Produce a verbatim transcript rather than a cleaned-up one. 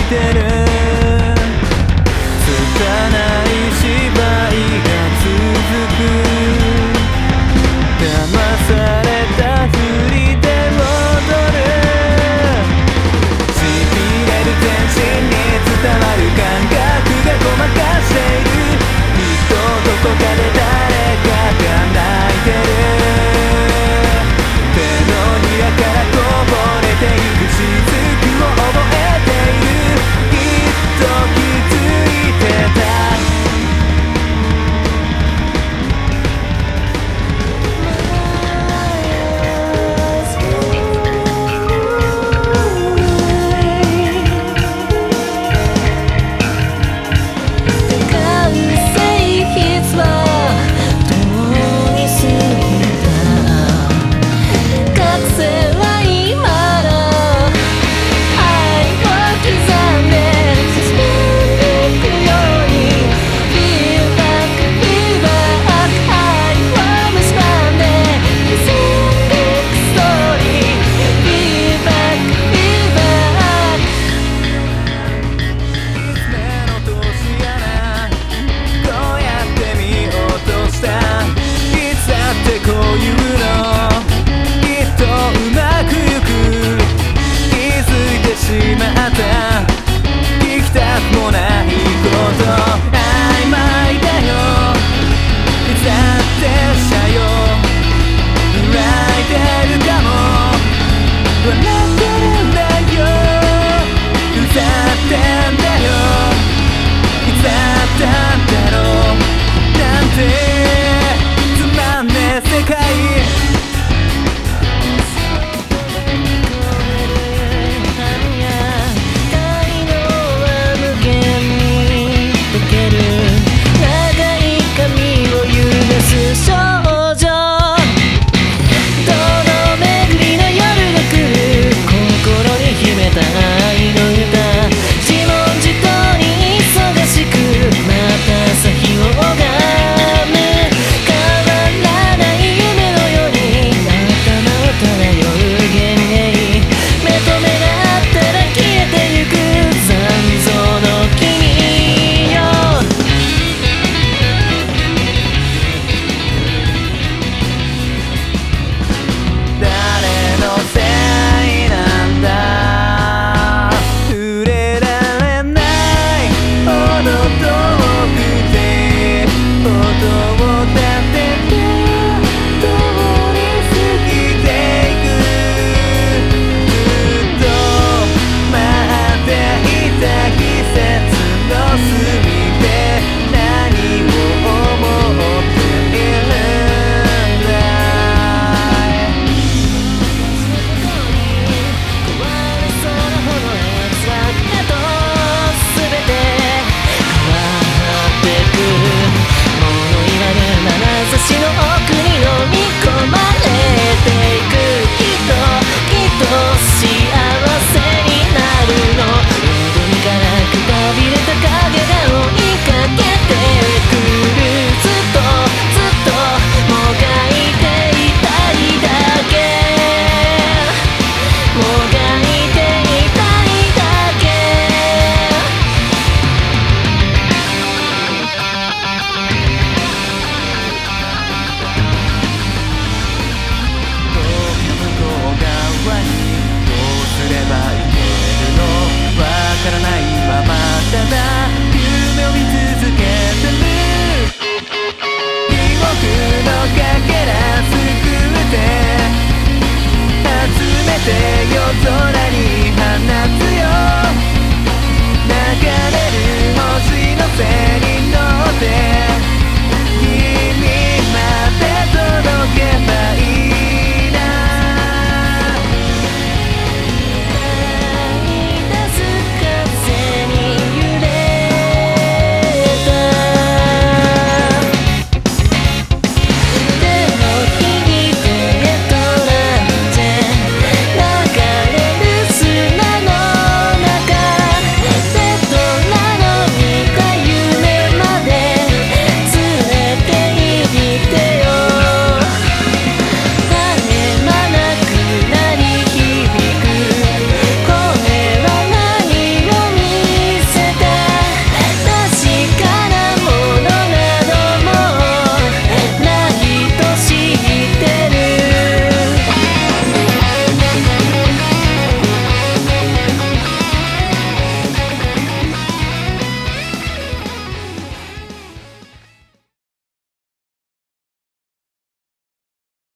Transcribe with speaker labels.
Speaker 1: てる拙い芝居が続く騙されたふりで踊るしびれる全身に伝わる感覚がごまかしているきっとどこかで誰かが泣いてる手のひらからこぼれていく雫を覚えているきっと気づいてたこういうのきっとうまくゆく気づいてしまった聞きたくもないこと曖昧だよいざってしたよ揺らいでるかも笑ってるんだようざってんだよいつだったんだろうなんて世界わからないままただ